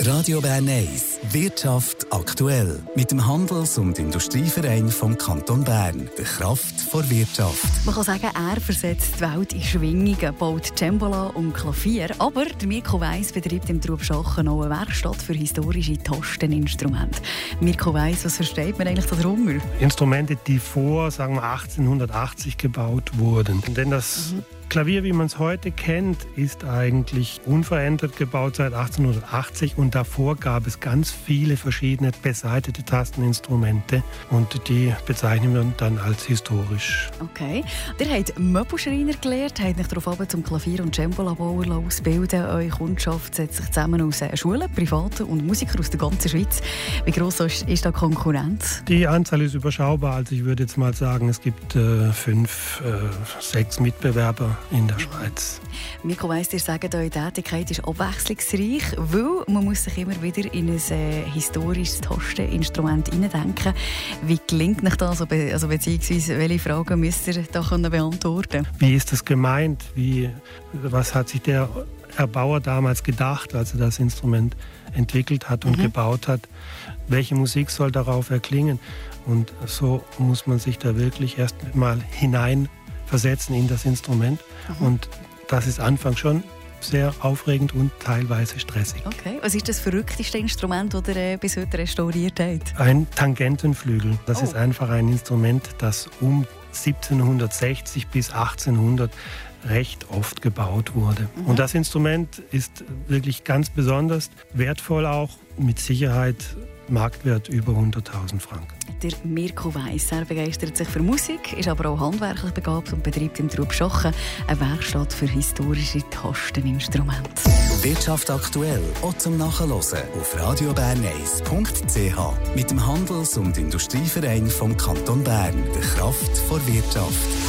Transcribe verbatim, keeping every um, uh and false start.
Radio Bern eins, Wirtschaft aktuell. Mit dem Handels- und Industrieverein vom Kanton Bern. Der Kraft vor Wirtschaft. Man kann sagen, er versetzt die Welt in Schwingungen, baut Cembalo und Klavier. Aber der Mirko Weiss betreibt im Trubschachen auch eine Werkstatt für historische Tasteninstrumente. Mirko Weiss, was versteht man eigentlich darunter? Instrumente, die vor, sagen wir, achtzehnhundertachtzig gebaut wurden. Denn das mhm. Klavier, wie man es heute kennt, ist eigentlich unverändert gebaut seit achtzehnhundertachtzig und davor gab es ganz viele verschiedene besaitete Tasteninstrumente und die bezeichnen wir dann als historisch. Okay. Ihr habt Möbelschreiner gelernt, habt euch darauf ab zum Klavier- und Cembalo-Bauer ausbilden. Eure Kundschaft setzt sich zusammen aus Schulen, Privaten und Musikern aus der ganzen Schweiz. Wie gross ist, ist da Konkurrenz? Die Anzahl ist überschaubar. Also ich würde jetzt mal sagen, es gibt äh, fünf, äh, sechs Mitbewerber in der Schweiz. Mirko Weiss, ihr sagt, eure Tätigkeit ist abwechslungsreich, weil man muss sich immer wieder in ein äh, historisches Tasteninstrument hineindenken. Wie gelingt euch das? Also beziehungsweise welche Fragen müsst ihr da beantworten? Wie ist das gemeint? Wie, was hat sich der Erbauer damals gedacht, als er das Instrument entwickelt hat und mhm. gebaut hat? Welche Musik soll darauf erklingen? Und so muss man sich da wirklich erst mal hinein versetzen in das Instrument. Mhm. Und das ist anfangs schon sehr aufregend und teilweise stressig. Okay. Was ist das verrückteste Instrument, das ihr äh, bis heute restauriert habt? Ein Tangentenflügel. Das oh. ist einfach ein Instrument, das um siebzehnhundertsechzig bis achtzehnhundert recht oft gebaut wurde. Mhm. Und das Instrument ist wirklich ganz besonders wertvoll, auch mit Sicherheit Marktwert über hunderttausend Franken. Der Mirko Weiss, er begeistert sich für Musik, ist aber auch handwerklich begabt und betreibt im Trubschachen eine Werkstatt für historische Tasteninstrumente. Wirtschaft aktuell, auch zum Nachhören auf radio bern eins punkt c h mit dem Handels- und Industrieverein vom Kanton Bern. Der Kraft vor Wirtschaft.